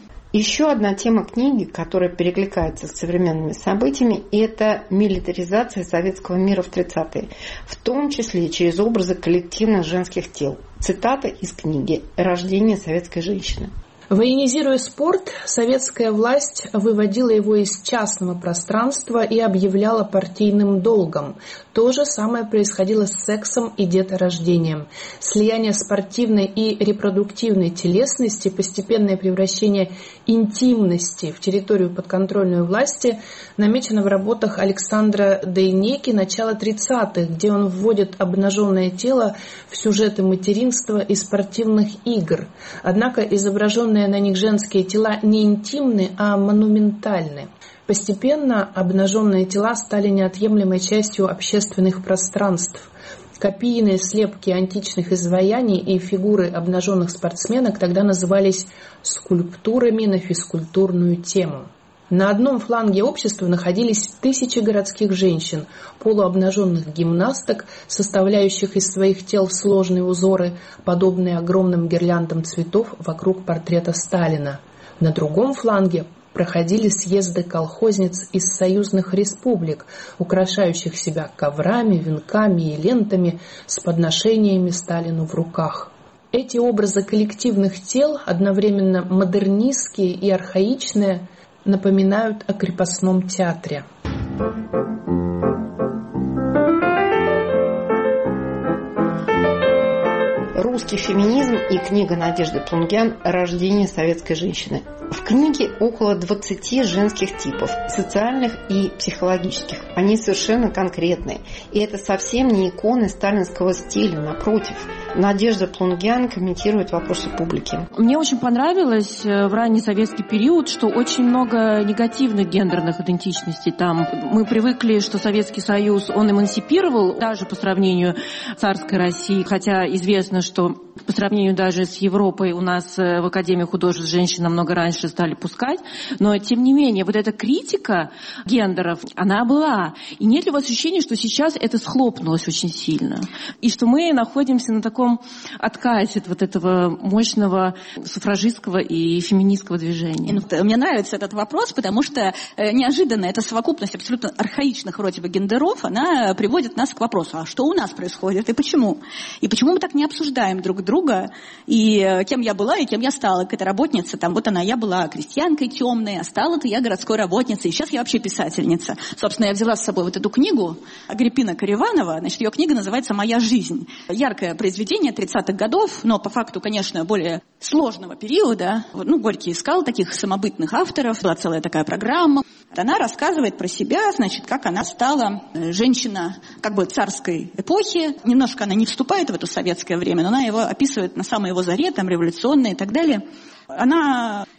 Еще одна тема книги, которая перекликается с современными событиями, это милитаризация советского мира в 30-е, в том числе через образы коллективных женских тел. Цитата из книги «Рождение советской женщины». Военизируя спорт, советская власть выводила его из частного пространства и объявляла партийным долгом. То же самое происходило с сексом и деторождением. Слияние спортивной и репродуктивной телесности, постепенное превращение интимности в территорию подконтрольной власти намечено в работах Александра Дейнеки начала 30-х, где он вводит обнаженное тело в сюжеты материнства и спортивных игр. Однако изображенные на них женские тела не интимны, а монументальны. Постепенно обнаженные тела стали неотъемлемой частью общественных пространств. Копийные слепки античных изваяний и фигуры обнаженных спортсменок тогда назывались скульптурами на физкультурную тему. На одном фланге общества находились тысячи городских женщин, полуобнаженных гимнасток, составляющих из своих тел сложные узоры, подобные огромным гирляндам цветов вокруг портрета Сталина. На другом фланге проходили съезды колхозниц из союзных республик, украшающих себя коврами, венками и лентами с подношениями Сталину в руках. Эти образы коллективных тел, одновременно модернистские и архаичные, напоминают о крепостном театре. Русский феминизм и книга Надежды Плунгян «Рождение советской женщины». В книге около 20 женских типов, социальных и психологических. Они совершенно конкретные. И это совсем не иконы сталинского стиля, напротив. Надежда Плунгян комментирует вопросы публики. Мне очень понравилось в ранний советский период, что очень много негативных гендерных идентичностей там. Мы привыкли, что Советский Союз, он эмансипировал даже по сравнению с царской Россией, хотя известно, что по сравнению даже с Европой у нас в Академии художеств женщин намного раньше стали пускать, но тем не менее вот эта критика гендеров, она была. И нет ли у вас ощущения, что сейчас это схлопнулось очень сильно? И что мы находимся на таком откате от вот этого мощного суфражистского и феминистского движения? Мне нравится этот вопрос, потому что неожиданно эта совокупность абсолютно архаичных вроде бы гендеров, она приводит нас к вопросу, а что у нас происходит и почему? И почему мы так не обсуждаем друг друга, и кем я была, и кем я стала. Какая-то работница, там вот она, я была крестьянкой темной, а стала-то я городской работницей, и сейчас я вообще писательница. Собственно, я взяла с собой вот эту книгу Агриппина Кариванова, значит, ее книга называется «Моя жизнь». Яркое произведение 30-х годов, но по факту, конечно, более сложного периода. Горький искал таких самобытных авторов, была целая такая программа. Она рассказывает про себя, значит, как она стала женщина как бы царской эпохи. Немножко она не вступает в это советское время, но она его описывает на самой его заре, там, революционной и так далее. Она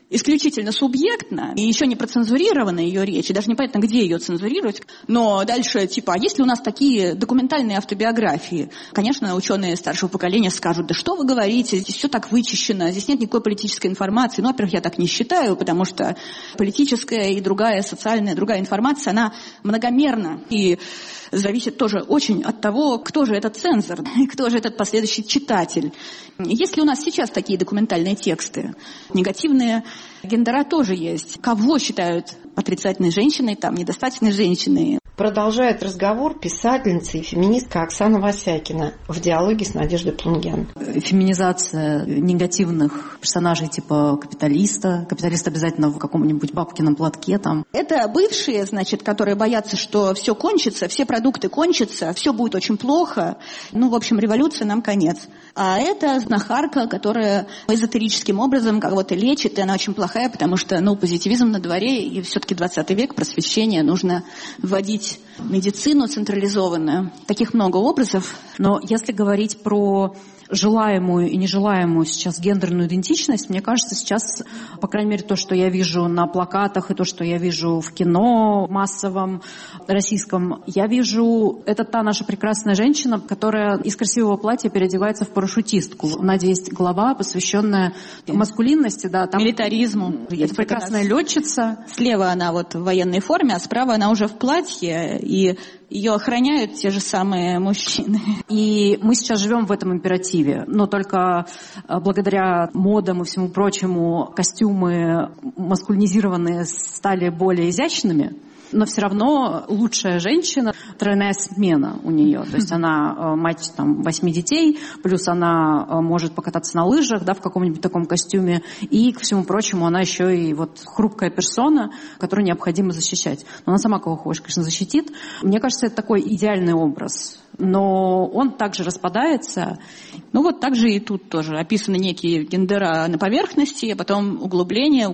исключительно субъектно, и еще не процензурирована ее речь, и даже непонятно, где ее цензурировать. Но дальше, а есть ли у нас такие документальные автобиографии? Конечно, ученые старшего поколения скажут, да что вы говорите, здесь все так вычищено, здесь нет никакой политической информации. Ну, во-первых, я так не считаю, потому что политическая и другая социальная, другая информация, она многомерна и зависит тоже очень от того, кто же этот цензор, кто же этот последующий читатель. Есть ли у нас сейчас такие документальные тексты? Негативные гендера тоже есть. Кого считают отрицательной женщиной, недостаточной женщиной? Продолжает разговор писательница и феминистка Оксана Васякина в диалоге с Надеждой Плунгян. Феминизация негативных персонажей типа капиталиста. Капиталист обязательно в каком-нибудь бабкином платке там. Это бывшие, которые боятся, что все кончится, все продукты кончатся, все будет очень плохо. В общем, революция нам конец. А это знахарка, которая эзотерическим образом кого-то лечит, и она очень плохая, потому что, позитивизм на дворе, и все-таки 20 век, просвещение, нужно вводить медицину централизованную. Таких много образов. Но если говорить про желаемую и нежелаемую сейчас гендерную идентичность, мне кажется, сейчас, по крайней мере, то, что я вижу на плакатах и то, что я вижу в кино массовом российском, я вижу, это та наша прекрасная женщина, которая из красивого платья переодевается в парашютистку. У Нади есть глава, посвященная маскулинности, там милитаризму. Это прекрасная летчица. Слева она в военной форме, а справа она уже в платье, и ее охраняют те же самые мужчины. И мы сейчас живем в этом императиве. Но только благодаря модам и всему прочему костюмы маскулинизированные стали более изящными. Но все равно лучшая женщина, тройная смена у нее. То есть она мать 8 детей, плюс она может покататься на лыжах, в каком-нибудь таком костюме. И, ко всему прочему, она еще и хрупкая персона, которую необходимо защищать. Но она сама кого хочешь, конечно, защитит. Мне кажется, это такой идеальный образ. Но он также распадается. Так же и тут тоже описаны некие гендера на поверхности, а потом углубление,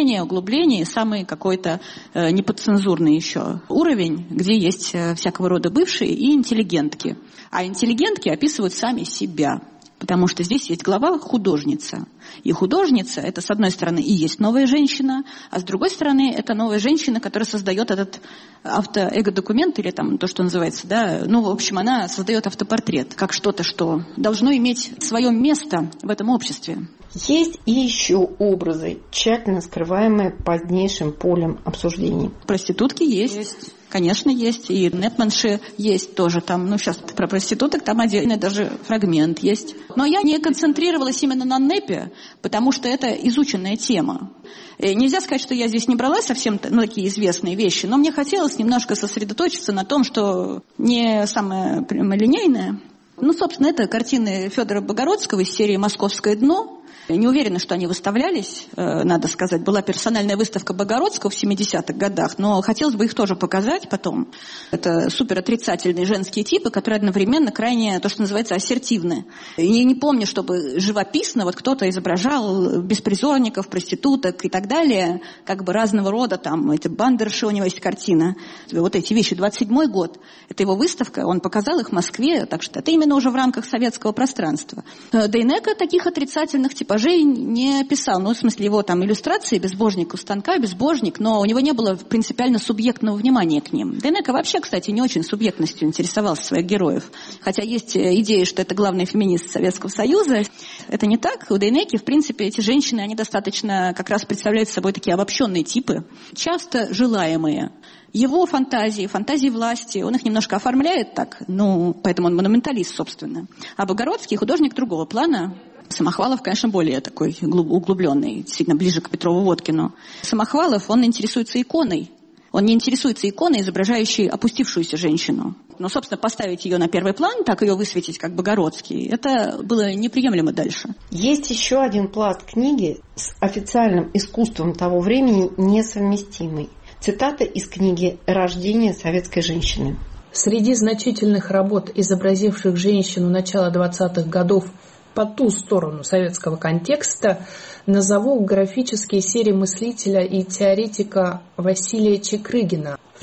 и самый какой-то неподцензурный еще уровень, где есть всякого рода бывшие и интеллигентки. А интеллигентки описывают сами себя. Потому что здесь есть глава художница. И художница, это с одной стороны и есть новая женщина, а с другой стороны это новая женщина, которая создает этот автоэго-документ, или то, что называется, в общем, она создает автопортрет, как что-то, что должно иметь свое место в этом обществе. Есть и еще образы, тщательно скрываемые позднейшим полем обсуждений. Проститутки есть. Конечно, есть. И нетманши есть тоже там. Сейчас про проституток там отдельный даже фрагмент есть. Но я не концентрировалась именно на НЭПе, потому что это изученная тема. И нельзя сказать, что я здесь не брала совсем такие известные вещи, но мне хотелось немножко сосредоточиться на том, что не самое прямолинейное. Собственно, это картины Федора Богородского из серии «Московское дно». Не уверена, что они выставлялись, надо сказать. Была персональная выставка Богородского в 70-х годах, но хотелось бы их тоже показать потом. Это суперотрицательные женские типы, которые одновременно крайне, то, что называется, ассертивны. И не помню, чтобы живописно кто-то изображал беспризорников, проституток и так далее, разного рода, эти бандерши, у него есть картина. Эти вещи, 27-й год, это его выставка, он показал их в Москве, так что это именно уже в рамках советского пространства. Дейнеко таких отрицательных типажей не писал. В смысле, его иллюстрации «Безбожник у станка», «Безбожник», но у него не было принципиально субъектного внимания к ним. Дейнеко вообще, кстати, не очень субъектностью интересовался своих героев. Хотя есть идея, что это главный феминист Советского Союза. Это не так. У Дейнеки, в принципе, эти женщины, они достаточно как раз представляют собой такие обобщенные типы, часто желаемые. Его фантазии власти, он их немножко оформляет так, поэтому он монументалист, собственно. А Богородский художник другого плана. Самохвалов, конечно, более такой углубленный, действительно ближе к Петрову-Водкину. Самохвалов, он интересуется иконой. Он не интересуется иконой, изображающей опустившуюся женщину. Но, собственно, поставить ее на первый план, так ее высветить, как Богородский, это было неприемлемо дальше. Есть еще один пласт книги с официальным искусством того времени несовместимый. Цитата из книги «Рождение советской женщины». Среди значительных работ, изобразивших женщину начала 20-х годов по ту сторону советского контекста, назову графические серии мыслителя и теоретика Василия Чекрыгина. В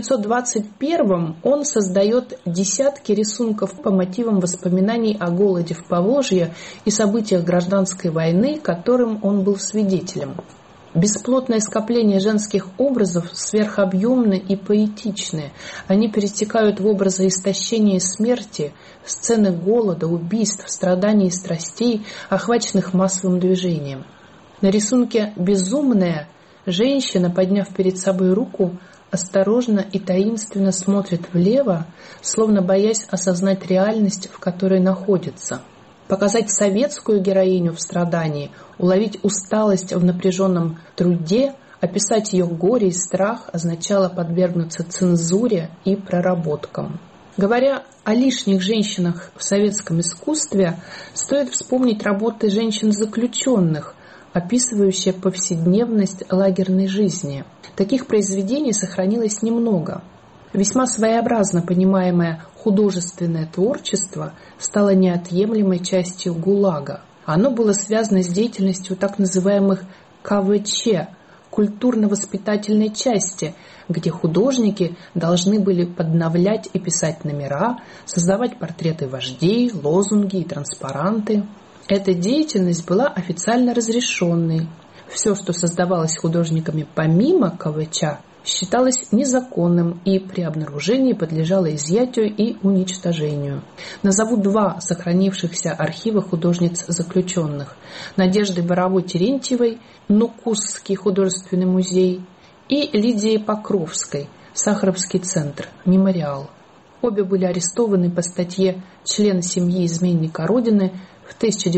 1921 он создает десятки рисунков по мотивам воспоминаний о голоде в Поволжье и событиях гражданской войны, которым он был свидетелем. Бесплотное скопление женских образов сверхобъемны и поэтичны. Они перетекают в образы истощения и смерти, сцены голода, убийств, страданий и страстей, охваченных массовым движением. На рисунке «Безумная» женщина, подняв перед собой руку, осторожно и таинственно смотрит влево, словно боясь осознать реальность, в которой находится. Показать советскую героиню в страдании, уловить усталость в напряженном труде, описать ее горе и страх означало подвергнуться цензуре и проработкам. Говоря о лишних женщинах в советском искусстве, стоит вспомнить работы женщин-заключенных, описывающие повседневность лагерной жизни. Таких произведений сохранилось немного. Весьма своеобразно понимаемое художественное творчество стало неотъемлемой частью ГУЛАГа. Оно было связано с деятельностью так называемых КВЧ – культурно-воспитательной части, где художники должны были подновлять и писать номера, создавать портреты вождей, лозунги и транспаранты. Эта деятельность была официально разрешенной. Все, что создавалось художниками помимо КВЧ, считалось незаконным и при обнаружении подлежало изъятию и уничтожению. Назову два сохранившихся архива художниц-заключенных: Надежды Боровой-Терентьевой, Нукусский художественный музей, и Лидии Покровской, Сахаровский центр, мемориал. Обе были арестованы по статье «Член семьи изменника Родины» в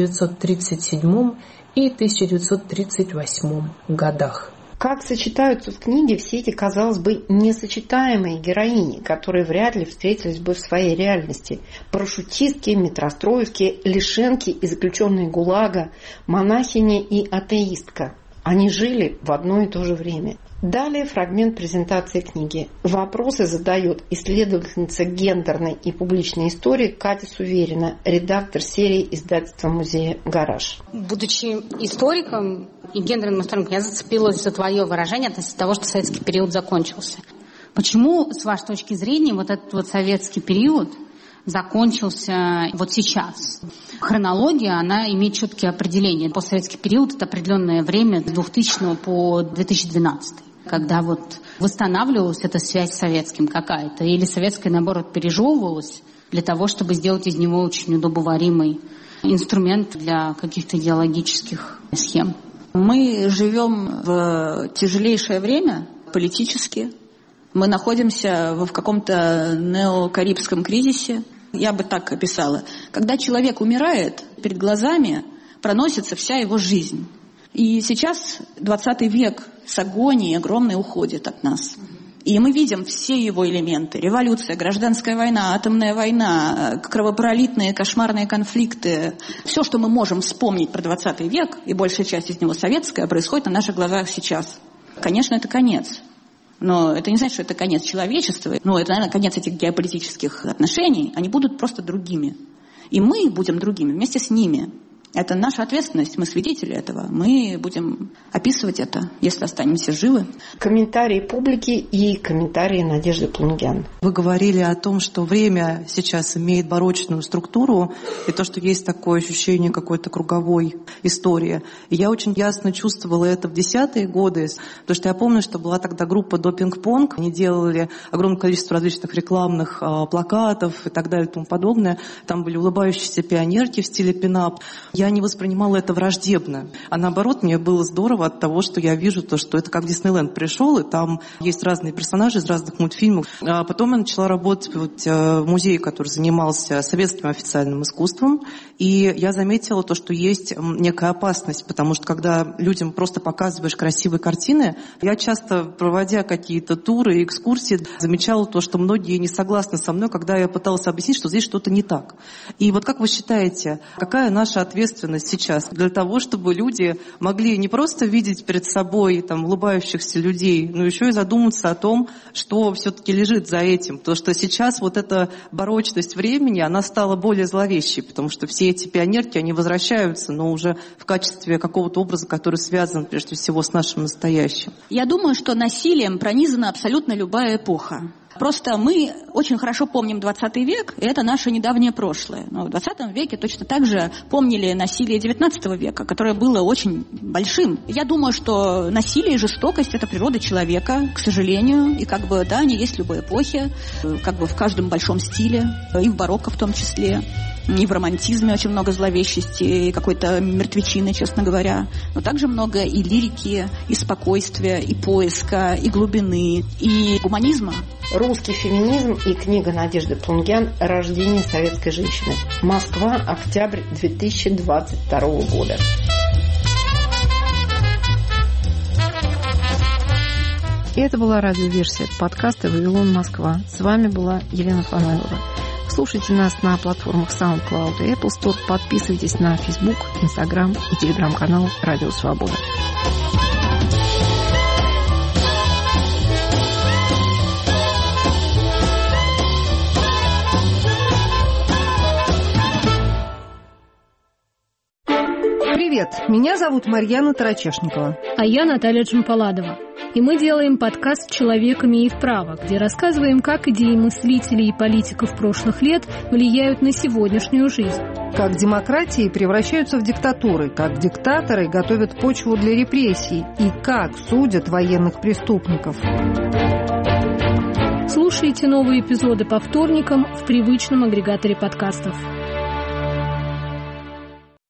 1937 и 1938 годах. Как сочетаются в книге все эти, казалось бы, несочетаемые героини, которые вряд ли встретились бы в своей реальности. Парашютистки, метростроевки, лишенки и заключенные ГУЛАГа, монахиня и атеистка. Они жили в одно и то же время. Далее фрагмент презентации книги. Вопросы задает исследовательница гендерной и публичной истории Катя Суверина, редактор серии издательства музея «Гараж». Будучи историком и гендерным историком, я зацепилась за твое выражение относительно того, что советский период закончился. Почему, с вашей точки зрения, вот этот вот советский период закончился вот сейчас? Хронология, она имеет четкие определения. Постсоветский период – это определенное время с 2000 по 2012, когда вот восстанавливалась эта связь с советским какая-то, или советская, наоборот, пережевывалась для того, чтобы сделать из него очень удобоваримый инструмент для каких-то идеологических схем. Мы живем в тяжелейшее время политически. Мы находимся в каком-то неокарибском кризисе. Я бы так описала. Когда человек умирает, перед глазами проносится вся его жизнь. И сейчас 20 век с агонией огромной уходит от нас. И мы видим все его элементы. Революция, гражданская война, атомная война, кровопролитные, кошмарные конфликты. Все, что мы можем вспомнить про 20 век, и большая часть из него советская, происходит на наших глазах сейчас. Конечно, это конец. Но это не значит, что это конец человечества. Но это, наверное, конец этих геополитических отношений. Они будут просто другими. И мы будем другими вместе с ними. Это наша ответственность, мы свидетели этого. Мы будем описывать это, если останемся живы. Комментарии публики и комментарии Надежды Плунгян. Вы говорили о том, что время сейчас имеет барочную структуру, и то, что есть такое ощущение какой-то круговой истории. И я очень ясно чувствовала это в 10-е годы, потому что я помню, что была тогда группа «Допинг-понг». Они делали огромное количество различных рекламных плакатов и так далее и тому подобное. Там были улыбающиеся пионерки в стиле пин-ап. Я не воспринимала это враждебно. А наоборот, мне было здорово от того, что я вижу то, что это как Диснейленд пришел, и там есть разные персонажи из разных мультфильмов. А потом я начала работать в музее, который занимался советским официальным искусством, и я заметила то, что есть некая опасность, потому что когда людям просто показываешь красивые картины, я часто, проводя какие-то туры и экскурсии, замечала то, что многие не согласны со мной, когда я пыталась объяснить, что здесь что-то не так. И вот как вы считаете, какая наша ответственность сейчас для того, чтобы люди могли не просто видеть перед собой там улыбающихся людей, но еще и задуматься о том, что все-таки лежит за этим. Потому что сейчас вот эта барочность времени, она стала более зловещей, потому что все эти пионерки, они возвращаются, но уже в качестве какого-то образа, который связан прежде всего с нашим настоящим. Я думаю, что насилием пронизана абсолютно любая эпоха. Просто мы очень хорошо помним 20 век, и это наше недавнее прошлое. Но в 20 веке точно так же помнили насилие 19 века, которое было очень большим. Я думаю, что насилие и жестокость – это природа человека, к сожалению, и да, они есть в любой эпохе, в каждом большом стиле, и в барокко в том числе. И в романтизме очень много зловещести, и какой-то мертвечины, честно говоря. Но также много и лирики, и спокойствия, и поиска, и глубины, и гуманизма. Русский феминизм и книга Надежды Плунгян «Рождение советской женщины». Москва, октябрь 2022 года. И это была радиоверсия подкаста «Вавилон, Москва». С вами была Елена Фанайлова. Слушайте нас на платформах SoundCloud и Apple Store. Подписывайтесь на Facebook, Instagram и Telegram-канал «Радио Свобода». Привет, меня зовут Марьяна Тарачешникова. А я Наталья Джампаладова. И мы делаем подкаст «Человек имеет право», где рассказываем, как идеи мыслителей и политиков прошлых лет влияют на сегодняшнюю жизнь. Как демократии превращаются в диктатуры, как диктаторы готовят почву для репрессий и как судят военных преступников. Слушайте новые эпизоды по вторникам в привычном агрегаторе подкастов.